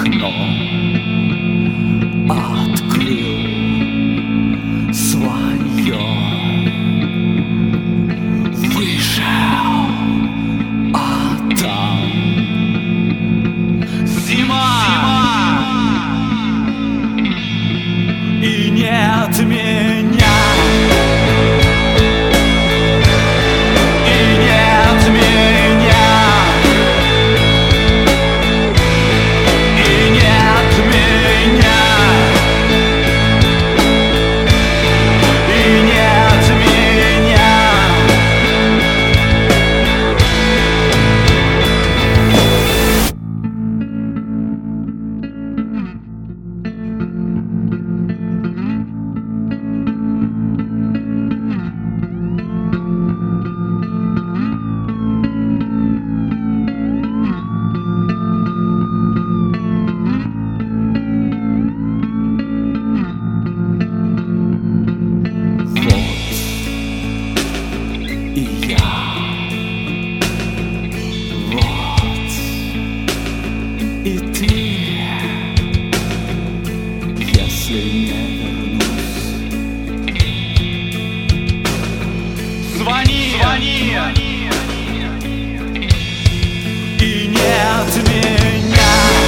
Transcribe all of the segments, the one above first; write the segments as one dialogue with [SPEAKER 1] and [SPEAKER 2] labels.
[SPEAKER 1] окно открыл свое, вышел, а там зима, и нет меня. И ты, если не вернусь, звони, и нет меня.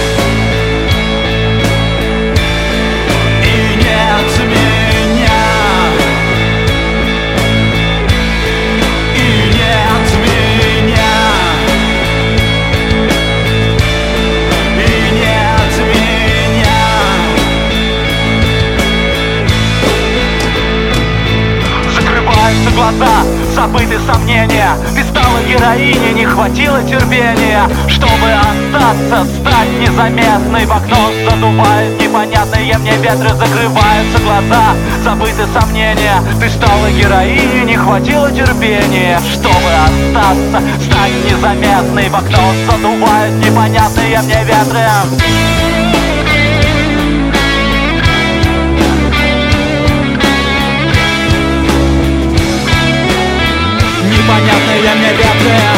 [SPEAKER 1] Глаза, забыты сомнения. Ты стала героиней, не хватило терпения, чтобы остаться, стать незаметной. В окно задувает непонятные мне ветры, закрываются глаза, забыты сомнения. Ты стала героиней, не хватило терпения, чтобы остаться, стать незаметной. В окно задувают непонятные мне ветры. Непонятные мне ветры.